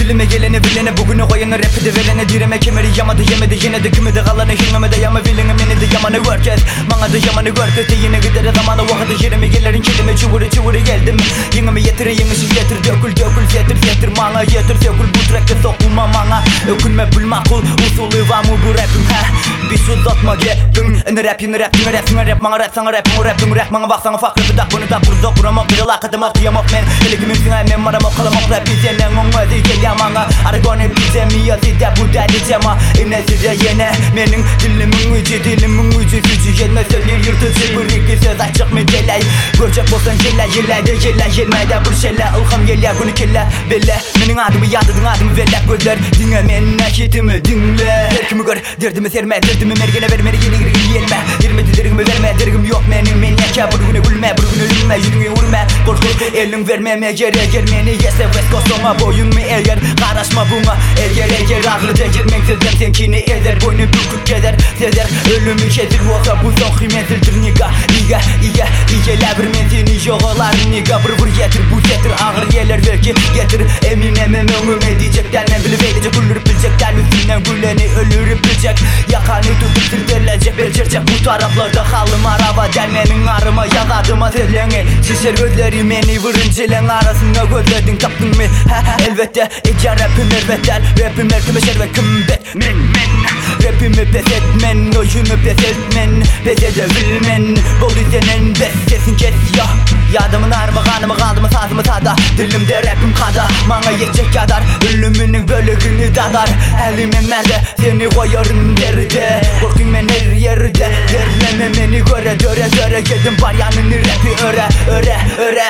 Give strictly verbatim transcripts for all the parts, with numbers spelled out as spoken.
Elime gelene bilene bugünü koyana rapi de verene direme kemeri yamadı yemedi yine de kümede kalanı hilmeme de yama vilini meni de yamanı görkez Bana da yamanı görkez de yine gider zamanı vakıdı yerime gelerin kelime çuvuru çuvuru geldim Yine yetire yemişim getir dökül dökül getir getir Bana getir dökül bu trackte sokulma bana Ökülme bul makul usulü var mı bu rapim ha Bir su uzatma geldim Ene rap yine rap yine rap yine rap Bana rap sana rap bana rap bana rap Bana bak sana farklı bir dak bunu da burada kuramak bir alakadım okuyamam men Hele kimin sinay men maramak kalamak rap bizden olmadı gel yamana Aragone bize mi yazı da bu derdi tema İnesi de yine menin dilimin ucu dilimin ucu gücü Yetmez söyler yırtıcı bir iki söz açık mı gelay Görecek olsan gele gele de gele gelmeye de bir şeyle Ilham gele günü kelle belle Menin adımı yadırdın adımı verlek gözler Dinle menin nakitimi dinle Derkimi gör derdimi serme derdimi mergene verme yeni girgin yelme Yirmi dergimi verme dergim yok menin men yaka bir güne gülme bir güne ölme yüzünü vurma Korku elin vermeme gere gelmeni yese West Coast'uma boyun mu eğer Karışma buna eğer eğer ağrı değirmek sizden senkini eder boynu bükük keder sezer ölümü kedir olsa bu son kıymetildir niga İge İge İgeler bir mentini yoğalar niga bir vur getir bu getir ağır yerler belki getir Emine memnun edecekler men bilip edecek ölürüp bilecekler üstünden güleni ölürüp bilecek Yakanı tutup sürdelecek belçercek bu taraflarda halım araba dermenin arıma yaladıma selene Şişer gözleri meni vırıncılen arasında gözledin kaptın mı elbette Ece rapim elbetler rapim erkime şerve kümbet men men Rapimi pes etmen oyunu pes etmen pes edebilmen Bol izlenen bes sesin kes ya Yadımın arma kanımı kaldı mı sazımı sada Dilimde rapim kada Bana yetecek kadar ölümünün bölüğünü dadar Elime merde seni koyarım deride Korkun ben her yerde derleme beni göre döre döre Geldim baryanını rapi öre öre öre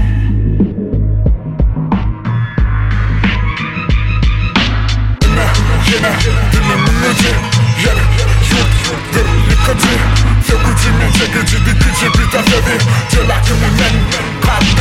Yine dilimin ucu yer yurt yurttur yıkıcı Sökücü men çekici dikici bir tasarı Celakımı men kalp